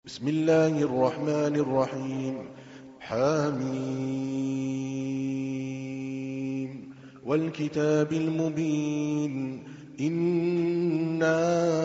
بسم الله الرحمن الرحيم. حميم والكتاب المبين. إنا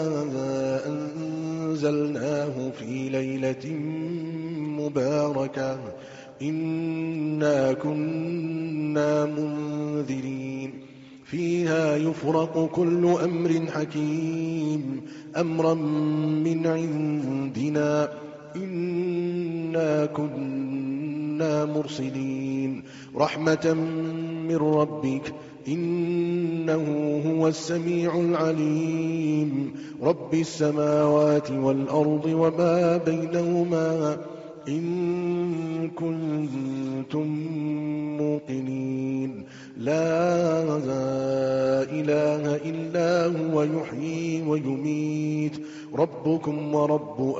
أنزلناه في ليلة مباركة إنا كنا منذرين فيها يفرق كل أمر حكيم أمرا من عندنا إنا كنا مرسلين رحمة من ربك إنه هو السميع العليم رب السماوات والأرض وما بينهما إن كنتم موقنين لا إله إلا هو يحيي ويميت ربكم ورب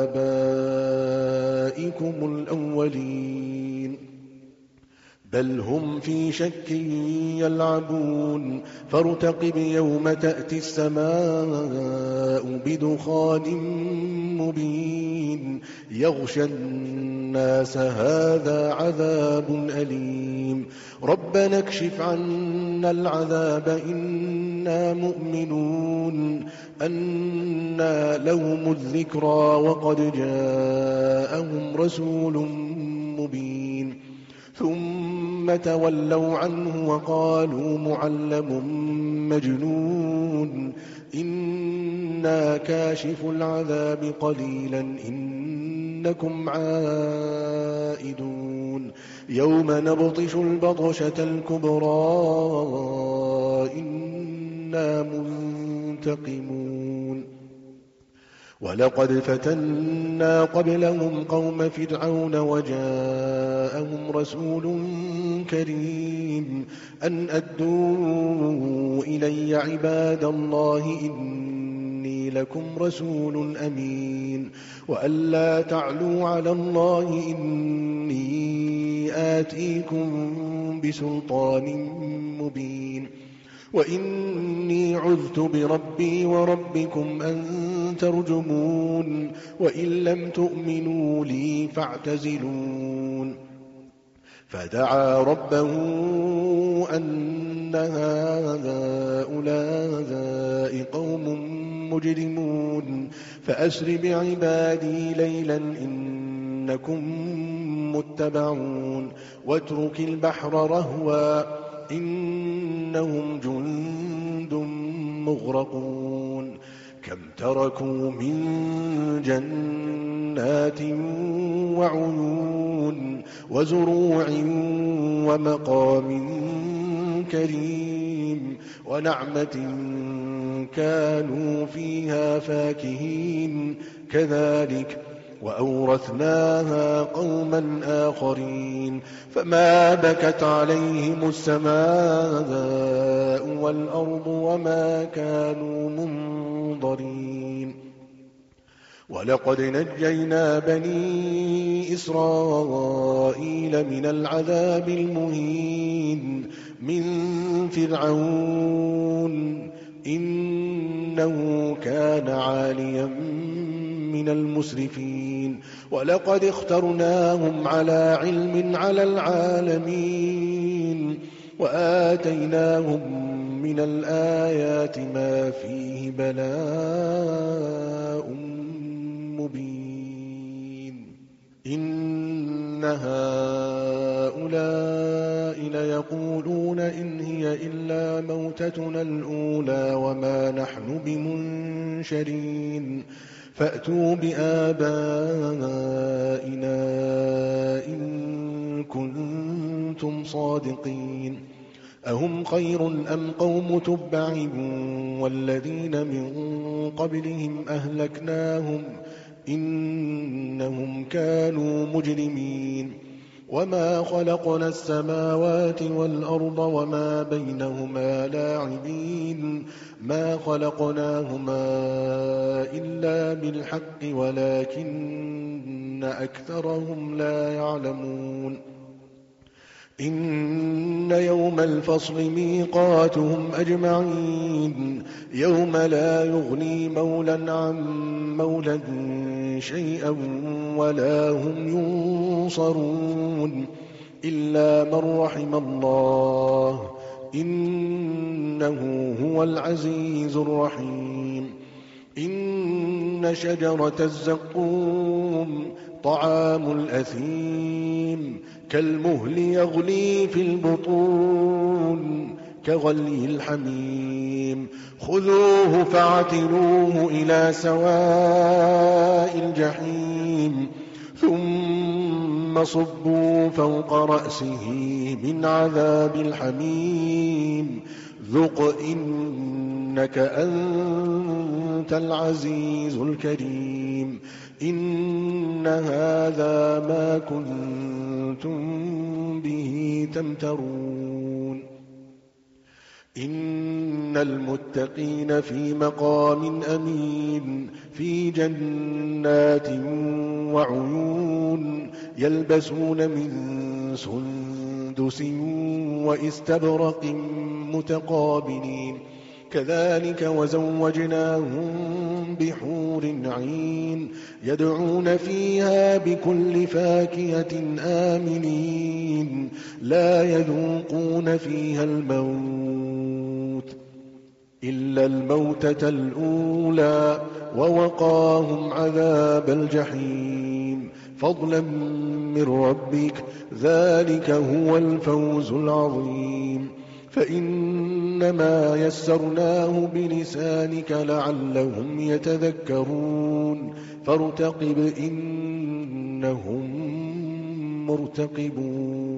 آبائكم الأولين بل هم في شك يلعبون فارتقب يوم تأتي السماء بدخان مبين يغشى الناس هذا عذاب أليم ربنا اكشف عنا العذاب إنا مؤمنون أنى لهم الذكرى وقد جاءهم رسول مبين ثم تولوا عنه وقالوا معلم مجنون إنا كاشف العذاب قليلا إنكم عائدون يوم نبطش البطشة الكبرى إنا منتقمون ولقد فتنا قبلهم قوم فرعون وجاءهم رسول كريم أن أدوا إلي عباد الله إني لكم رسول أمين وأن لا تعلوا على الله إني آتيكم بسلطان مبين وإني عذت بربي وربكم أن ترجمون وإن لم تؤمنوا لي فاعتزلون فدعا ربه أن هؤلاء قوم مجرمون فأسر بعبادي ليلا إنكم متبعون واترك البحر رهوا إنهم جند مغرقون كم تركوا من جنات وعيون وزروع ومقام كريم ونعمة كانوا فيها فاكهين كذلك وأورثناها قوما آخرين فما بكت عليهم السماء والأرض وما كانوا منظرين ولقد نجينا بني إسرائيل من العذاب المهين من فرعون إنه كان عاليا من المسرفين ولقد اخترناهم على علم على العالمين وآتيناهم من الآيات ما فيه بلاء مبين إن هؤلاء ليقولون إن هي إلا موتتنا الأولى وما نحن بمنشرين فأتوا بآبائنا إن كنتم صادقين أهم خير أم قوم تبع والذين من قبلهم أهلكناهم إنهم كانوا مجرمين وما خلقنا السماوات والأرض وما بينهما لاعبين ما خلقناهما إلا بالحق ولكن أكثرهم لا يعلمون إن يوم الفصل ميقاتهم أجمعين يوم لا يغني مولى عن مولى شيئا ولا هم ينصرون إلا من رحم الله إنه هو العزيز الرحيم إن شجرة الزقوم طعام الأثيم كالمهل يغلي في البطون كغلي الحميم خذوه فاعتلوه إلى سواء الجحيم ثم صبوا فوق رأسه من عذاب الحميم ذق إنك أنت العزيز الكريم إن هذا ما كنتم به تمترون إن المتقين في مقام أمين في جنات وعيون يلبسون من سندس وإستبرق متقابلين كذلك وزوجناهم بحور عين يدعون فيها بكل فاكهة آمنين لا يذوقون فيها الموت إلا الموتة الأولى ووقاهم عذاب الجحيم فضلا من ربك ذلك هو الفوز العظيم فإنما يسرناه بلسانك لعلهم يتذكرون فارتقب إنهم مرتقبون